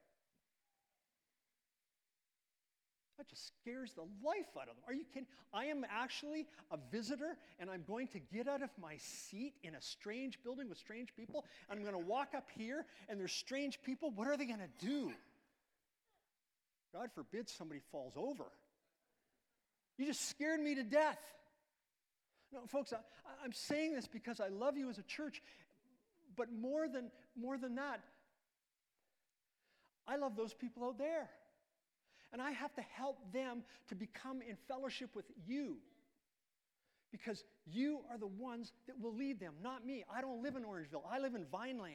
That just scares the life out of them. Are you kidding? I am actually a visitor, and I'm going to get out of my seat in a strange building with strange people, and I'm going to walk up here, and there's strange people. What are they going to do? God forbid somebody falls over. You just scared me to death. No, folks, I, I'm saying this because I love you as a church, but more than, more than that, I love those people out there. And I have to help them to become in fellowship with you. Because you are the ones that will lead them, not me. I don't live in Orangeville. I live in Vineland.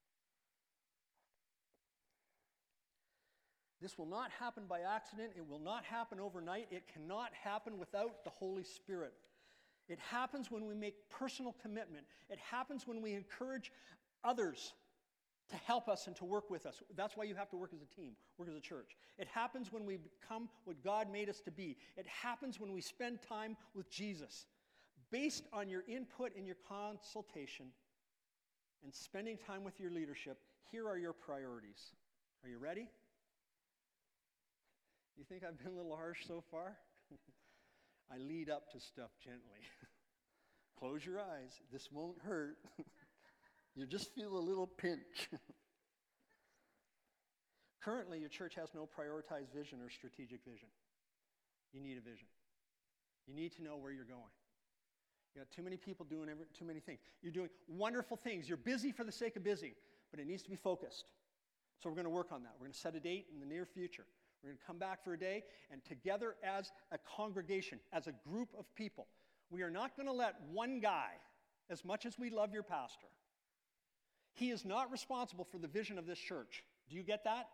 This will not happen by accident. It will not happen overnight. It cannot happen without the Holy Spirit. It happens when we make personal commitment. It happens when we encourage others to help us and to work with us. That's why you have to work as a team, work as a church. It happens when we become what God made us to be. It happens when we spend time with Jesus. Based on your input and your consultation and spending time with your leadership, here are your priorities. Are you ready? You think I've been a little harsh so far? I lead up to stuff gently. Close your eyes. This won't hurt. You just feel a little pinch. Currently, your church has no prioritized vision or strategic vision. You need a vision. You need to know where you're going. You got too many people doing every, too many things. You're doing wonderful things. You're busy for the sake of busy, but it needs to be focused. So we're going to work on that. We're going to set a date in the near future. We're going to come back for a day, and together as a congregation, as a group of people, we are not going to let one guy, as much as we love your pastor, he is not responsible for the vision of this church. Do you get that?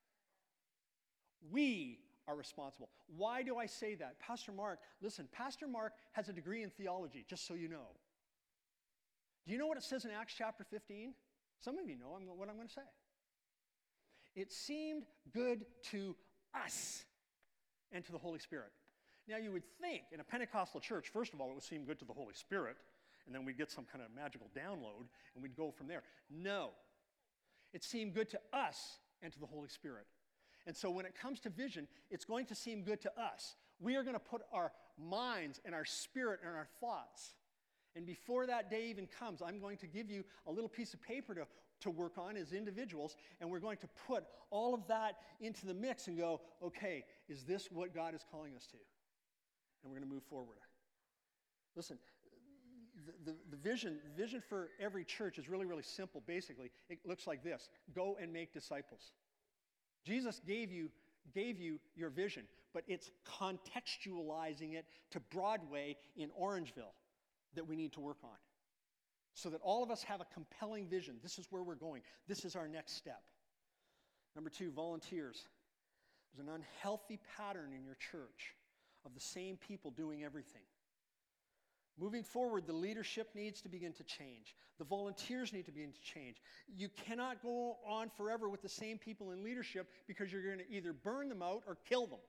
We are responsible. Why do I say that? Pastor Mark, listen, Pastor Mark has a degree in theology, just so you know. Do you know what it says in Acts chapter fifteen? Some of you know what I'm going to say. It seemed good to us and to the Holy Spirit. Now you would think in a Pentecostal church, first of all, it would seem good to the Holy Spirit, and then we'd get some kind of magical download, and we'd go from there. No. It seemed good to us and to the Holy Spirit. And so when it comes to vision, it's going to seem good to us. We are going to put our minds and our spirit and our thoughts. And before that day even comes, I'm going to give you a little piece of paper to, to work on as individuals, and we're going to put all of that into the mix and go, okay, is this what God is calling us to? And we're going to move forward. Listen, the, the, the vision, vision for every church is really, really simple. Basically, it looks like this. Go and make disciples. Jesus gave you, gave you your vision, but it's contextualizing it to Broadway in Orangeville that we need to work on, so that all of us have a compelling vision. This is where we're going. This is our next step. Number two, volunteers. There's an unhealthy pattern in your church of the same people doing everything. Moving forward, the leadership needs to begin to change. The volunteers need to begin to change. You cannot go on forever with the same people in leadership, because you're going to either burn them out or kill them.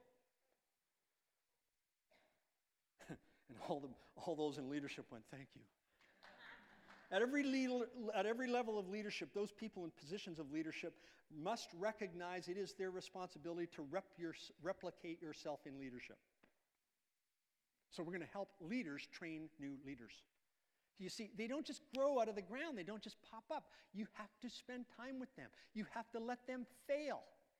And all, the, all those in leadership went, thank you. At every, le- at every level of leadership, those people in positions of leadership must recognize it is their responsibility to rep your, replicate yourself in leadership. So we're going to help leaders train new leaders. You see, they don't just grow out of the ground. They don't just pop up. You have to spend time with them. You have to let them fail.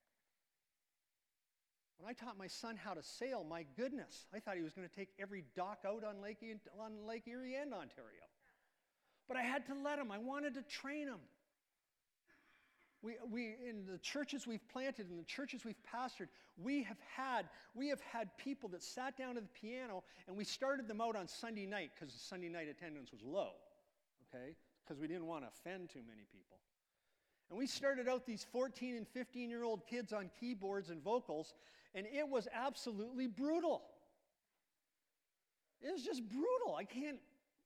When I taught my son how to sail, my goodness, I thought he was going to take every dock out on Lake, on Lake Erie and Ontario. But I had to let him. I wanted to train him. We, we, in the churches we've planted, in the churches we've pastored, we have had, we have had people that sat down to the piano, and we started them out on Sunday night, because the Sunday night attendance was low, okay? Because we didn't want to offend too many people. And we started out these fourteen and fifteen-year-old kids on keyboards and vocals, and it was absolutely brutal. It was just brutal. I can't...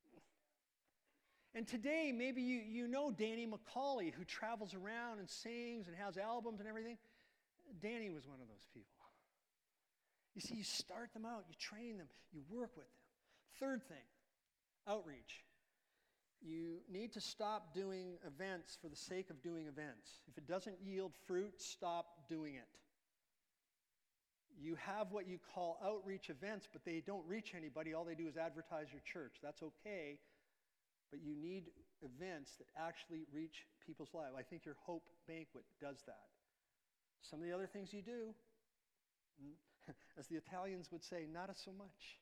And today, maybe you, you know Danny McCauley, who travels around and sings and has albums and everything. Danny was one of those people. You see, you start them out, you train them, you work with them. Third thing, outreach. You need to stop doing events for the sake of doing events. If it doesn't yield fruit, stop doing it. You have what you call outreach events, but they don't reach anybody. All they do is advertise your church. That's okay. But you need events that actually reach people's lives. I think your Hope Banquet does that. Some of the other things you do, as the Italians would say, not so much.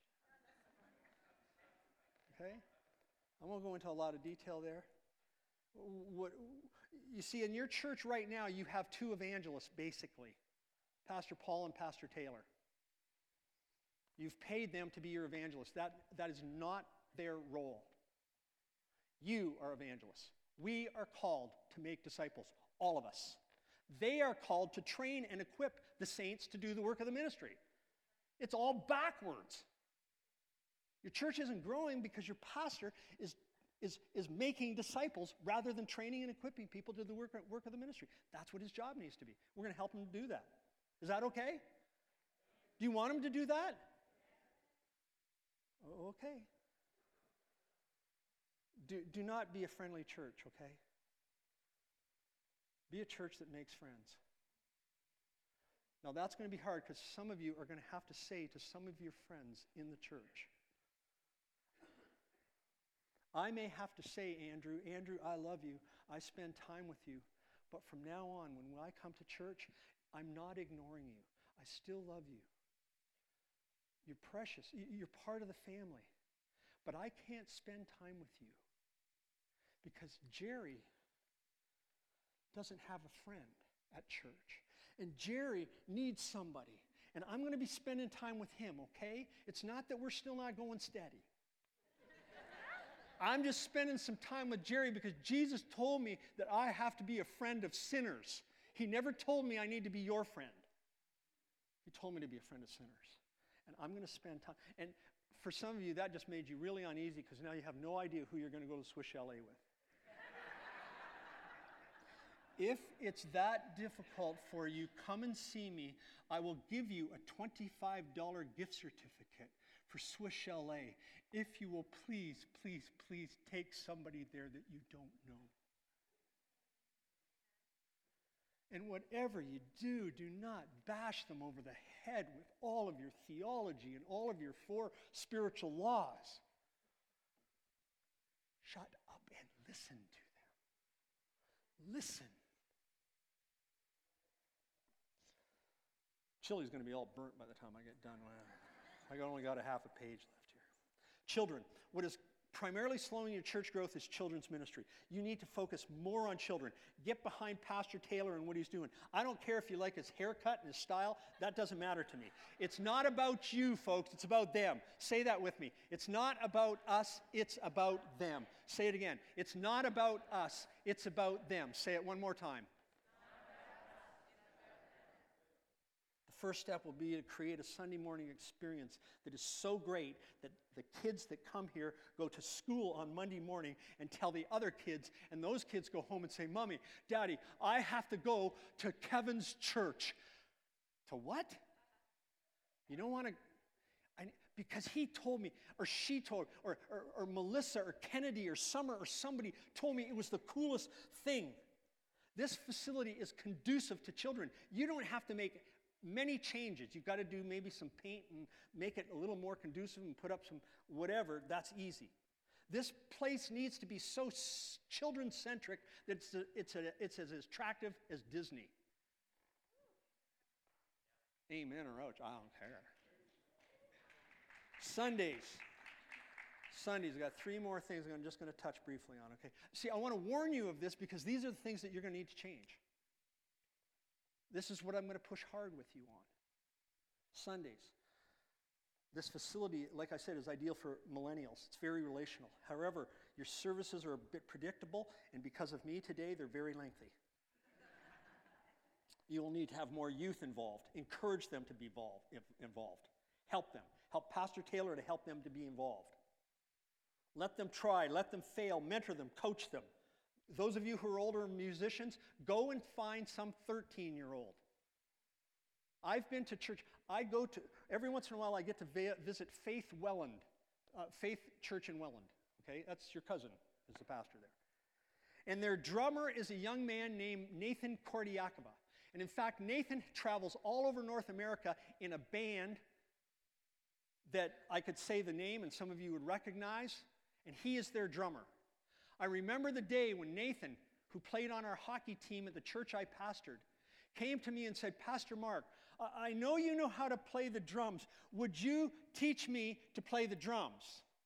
Okay? I won't go into a lot of detail there. What, you see, in your church right now, you have two evangelists, basically. Pastor Paul and Pastor Taylor. You've paid them to be your evangelists. That, that is not their role. You are evangelists. We are called to make disciples, all of us. They are called to train and equip the saints to do the work of the ministry. It's all backwards. Your church isn't growing because your pastor is is, is making disciples rather than training and equipping people to do the work, work of the ministry. That's what his job needs to be. We're going to help him do that. Is that okay? Do you want him to do that? Okay. Do, do not be a friendly church, okay? Be a church that makes friends. Now that's going to be hard because some of you are going to have to say to some of your friends in the church, I may have to say, Andrew, Andrew, I love you. I spend time with you. But from now on, when I come to church, I'm not ignoring you. I still love you. You're precious. You're part of the family. But I can't spend time with you because Jerry doesn't have a friend at church. And Jerry needs somebody. And I'm going to be spending time with him, okay? It's not that we're still not going steady. I'm just spending some time with Jerry because Jesus told me that I have to be a friend of sinners. He never told me I need to be your friend. He told me to be a friend of sinners. And I'm going to spend time. And for some of you, that just made you really uneasy because now you have no idea who you're going to go to Swiss Chalet with. If it's that difficult for you, come and see me. I will give you a twenty-five dollars gift certificate for Swiss Chalet if you will please, please, please take somebody there that you don't know. And whatever you do, do not bash them over the head with all of your theology and all of your four spiritual laws. Shut up and listen to them. Listen. Chili's going to be all burnt by the time I get done. I only got a half a page left here. Children. What is primarily slowing your church growth is children's ministry. You need to focus more on children. Get behind Pastor Taylor and what he's doing. I don't care if you like his haircut and his style. That doesn't matter to me. It's not about you, folks. It's about them. Say that with me. It's not about us. It's about them. Say it again. It's not about us. It's about them. Say it one more time. First step will be to create a Sunday morning experience that is so great that the kids that come here go to school on Monday morning and tell the other kids, and those kids go home and say, Mommy, Daddy, I have to go to Kevin's church. To what? You don't want to, I, because he told me, or she told, or, or, or Melissa, or Kennedy, or Summer, or somebody told me it was the coolest thing. This facility is conducive to children. You don't have to make many changes. You've got to do maybe some paint and make it a little more conducive and put up some whatever. That's easy. This place needs to be so s- children-centric that it's, a, it's, a, it's as attractive as Disney. Amen or ouch. I don't care. Sundays. Sundays. I've got three more things I'm just going to touch briefly on, okay? See, I want to warn you of this because these are the things that you're going to need to change. This is what I'm going to push hard with you on. Sundays. This facility, like I said, is ideal for millennials. It's very relational. However, your services are a bit predictable, and because of me today, they're very lengthy. You will need to have more youth involved. Encourage them to be involved. involved. Help them. Help Pastor Taylor to help them to be involved. Let them try. Let them fail. Mentor them. Coach them. Those of you who are older musicians, go and find some thirteen-year-old. I've been to church. I go to, every once in a while I get to va- visit Faith Welland, uh, Faith Church in Welland. Okay, that's your cousin is the pastor there. And their drummer is a young man named Nathan Kordiakova. And in fact, Nathan travels all over North America in a band that I could say the name and some of you would recognize, and he is their drummer. I remember the day when Nathan, who played on our hockey team at the church I pastored, came to me and said, Pastor Mark, I know you know how to play the drums. Would you teach me to play the drums?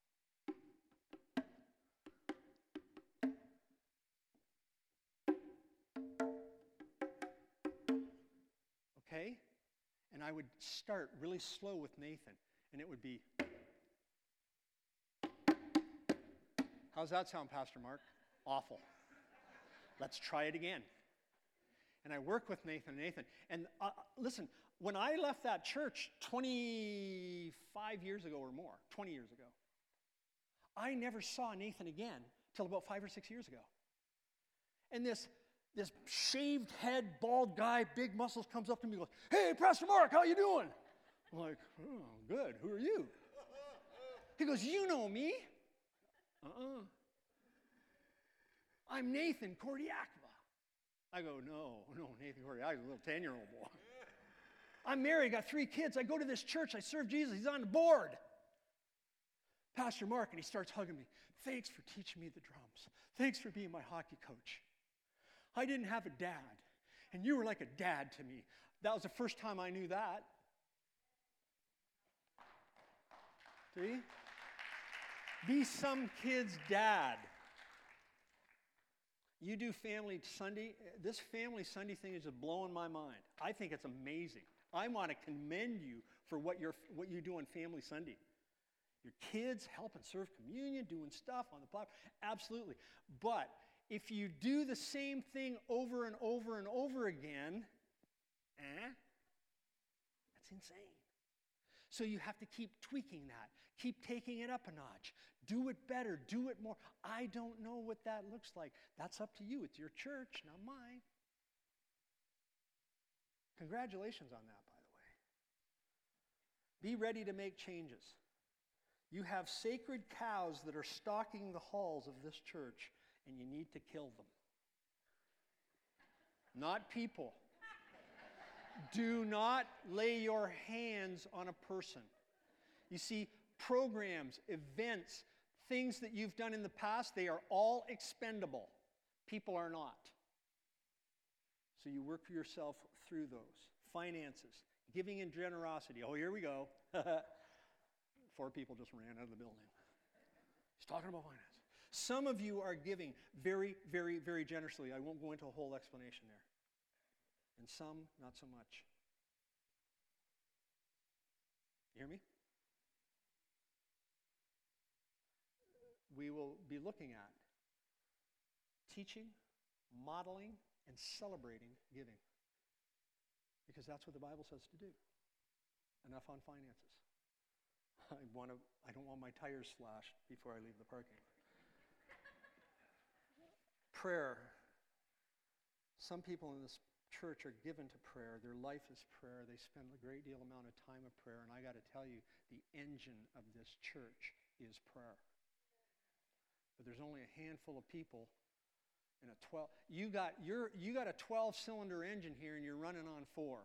Okay? And I would start really slow with Nathan, and it would be... How's that sound, Pastor Mark? Awful. Let's try it again. And I work with Nathan and Nathan. And uh, listen, when I left that church twenty-five years ago or more, twenty years ago, I never saw Nathan again till about five or six years ago. And this, this shaved head, bald guy, big muscles, comes up to me and goes, "Hey, Pastor Mark, how you doing?" I'm like, "Oh, good. Who are you?" He goes, "You know me." "Uh-uh. I'm Nathan Cordiacova." I go, "No, no, Nathan Cordiacova, a little ten-year-old boy. I'm married, got three kids. I go to this church. I serve Jesus. He's on the board." "Pastor Mark," and he starts hugging me. "Thanks for teaching me the drums. Thanks for being my hockey coach. I didn't have a dad, and you were like a dad to me." That was the first time I knew that. See? Be some kid's dad. You do family Sunday. This family Sunday thing is just blowing my mind. I think it's amazing. I want to commend you for what you're what you do on Family Sunday. Your kids helping serve communion, doing stuff on the platform. Absolutely. But if you do the same thing over and over and over again, eh? That's insane. So you have to keep tweaking that. Keep taking it up a notch. Do it better. Do it more. I don't know what that looks like. That's up to you. It's your church, not mine. Congratulations on that, by the way. Be ready to make changes. You have sacred cows that are stalking the halls of this church, and you need to kill them. Not people. Do not lay your hands on a person. You see, programs, events, things that you've done in the past, they are all expendable. People are not. So you work yourself through those. Finances, giving and generosity. Oh, here we go. Four people just ran out of the building. He's talking about finance. Some of you are giving very, very, very generously. I won't go into a whole explanation there. And some, not so much. You hear me? We will be looking at teaching, modeling, and celebrating giving. Because that's what the Bible says to do. Enough on finances. I want to. I don't want my tires slashed before I leave the parking lot. Prayer. Some people in this church are given to prayer. Their life is prayer. They spend a great deal amount of time of prayer. And I got to tell you, the engine of this church is prayer. But there's only a handful of people in a twelve. You got your you got a twelve-cylinder engine here, and you're running on four.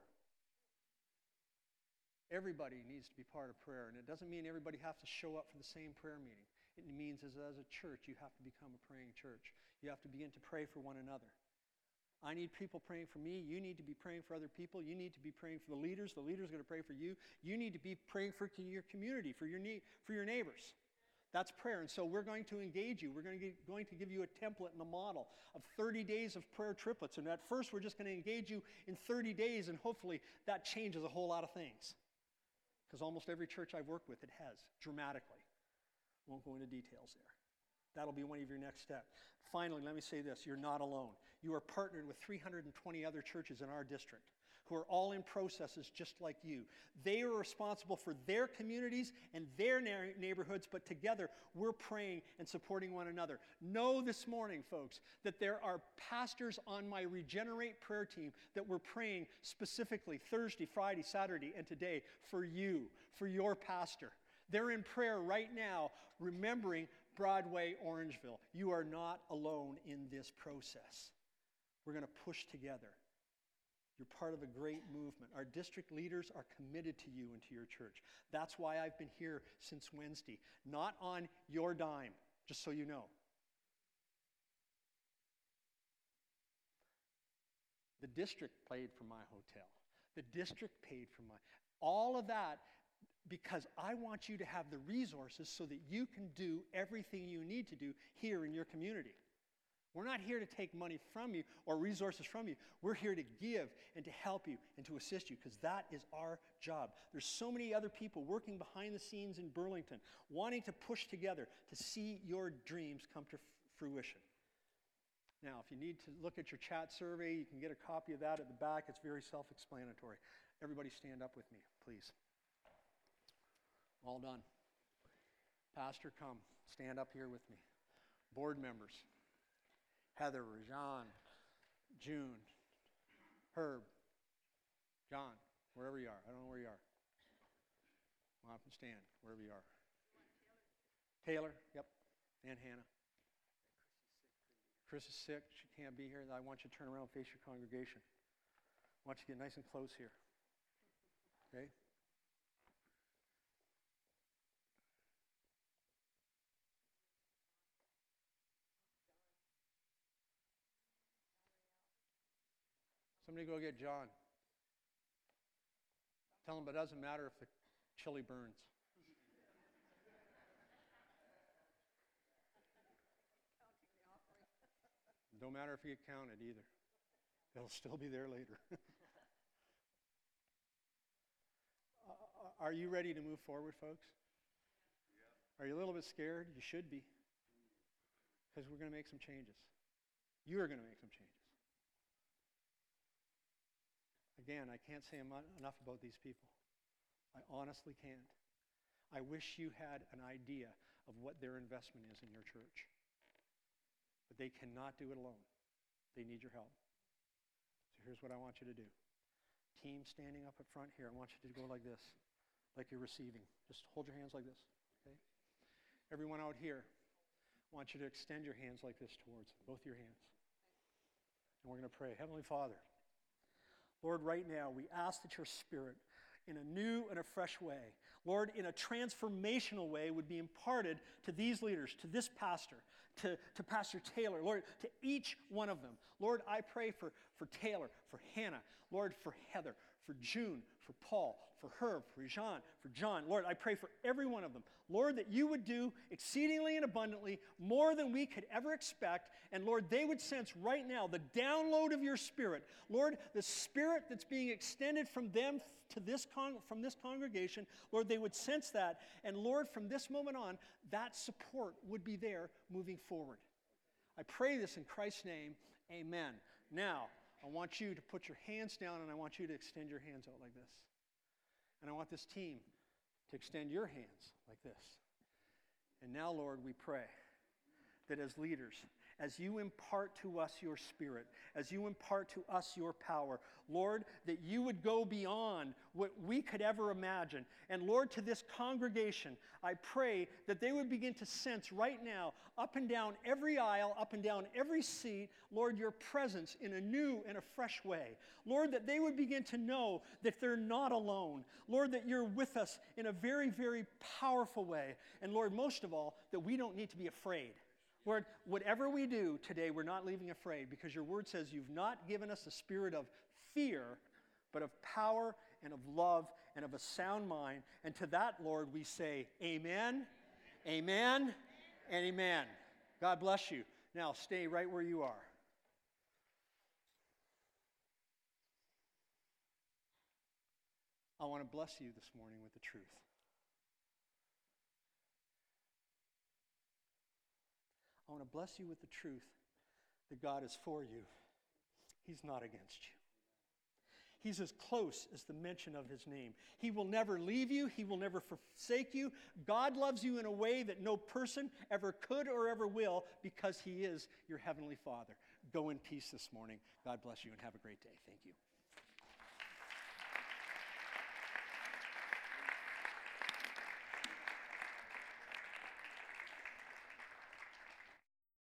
Everybody needs to be part of prayer, and it doesn't mean everybody has to show up for the same prayer meeting. It means as, as a church, you have to become a praying church. You have to begin to pray for one another. I need people praying for me. You need to be praying for other people. You need to be praying for the leaders. The leaders are going to pray for you. You need to be praying for your community, for your need, for your neighbors. That's prayer. And so we're going to engage you. We're going to, get, going to give you a template and a model of thirty days of prayer triplets. And at first, we're just going to engage you in thirty days, and hopefully that changes a whole lot of things. Because almost every church I've worked with, it has, dramatically. Won't go into details there. That'll be one of your next steps. Finally, let me say this. You're not alone. You are partnered with three hundred twenty other churches in our district who are all in processes just like you. They are responsible for their communities and their na- neighborhoods, but together we're praying and supporting one another. Know this morning, folks, that there are pastors on my Regenerate prayer team that we're praying specifically Thursday, Friday, Saturday, and today for you, for your pastor. They're in prayer right now, remembering Broadway, Orangeville. You are not alone in this process. We're going to push together. You're part of a great movement. Our district leaders are committed to you and to your church. That's why I've been here since Wednesday. Not on your dime, just so you know. The district paid for my hotel. The district paid for my... All of that because I want you to have the resources so that you can do everything you need to do here in your community. We're not here to take money from you or resources from you. We're here to give and to help you and to assist you because that is our job. There's so many other people working behind the scenes in Burlington wanting to push together to see your dreams come to fruition. Now, if you need to look at your chat survey, you can get a copy of that at the back. It's very self-explanatory. Everybody stand up with me, please. All done. Pastor, come. Stand up here with me. board members, Heather, Rajan, June, Herb, John, wherever you are. I don't know where you are. Come up and stand, wherever you are. Taylor, yep, and Hannah. Chris is sick. She can't be here. I want you to turn around and face your congregation. I want you to get nice and close here. Okay? Somebody go get John. Tell him it doesn't matter if the chili burns. Don't matter if you get counted either. It'll still be there later. Are you ready to move forward, folks? Are you a little bit scared? You should be. Because we're going to make some changes. You are going to make some changes. Again, I can't say enough about these people. I honestly can't. I wish you had an idea of what their investment is in your church. But they cannot do it alone. They need your help. So here's what I want you to do. Team standing up up front here, I want you to go like this, like you're receiving. Just hold your hands like this, okay? Everyone out here, I want you to extend your hands like this towards both your hands. And we're going to pray. Heavenly Father, Lord, right now we ask that your Spirit in a new and a fresh way, Lord, in a transformational way would be imparted to these leaders, to this pastor, to, to Pastor Taylor, Lord, to each one of them. Lord, I pray for, for Taylor, for Hannah, Lord, for Heather, for June, for Paul, for Herb, for Jean, for John. Lord, I pray for every one of them. Lord, that you would do exceedingly and abundantly more than we could ever expect. And Lord, they would sense right now the download of your Spirit. Lord, the Spirit that's being extended from them to this con- from this congregation, Lord, they would sense that. And Lord, from this moment on, that support would be there moving forward. I pray this in Christ's name. Amen. Now, I want you to put your hands down and I want you to extend your hands out like this. And I want this team to extend your hands like this. And now, Lord, we pray that as leaders, as you impart to us your Spirit, as you impart to us your power, Lord, that you would go beyond what we could ever imagine. And Lord, to this congregation, I pray that they would begin to sense right now, up and down every aisle, up and down every seat, Lord, your presence in a new and a fresh way. Lord, that they would begin to know that they're not alone. Lord, that you're with us in a very, very powerful way. And Lord, most of all, that we don't need to be afraid. Lord, whatever we do today, we're not leaving afraid because your word says you've not given us a spirit of fear, but of power and of love and of a sound mind. And to that, Lord, we say amen, amen, and amen. God bless you. Now, stay right where you are. I want to bless you this morning with the truth. I want to bless you with the truth that God is for you. He's not against you. He's as close as the mention of his name. He will never leave you. He will never forsake you. God loves you in a way that no person ever could or ever will because he is your heavenly Father. Go in peace this morning. God bless you and have a great day. Thank you.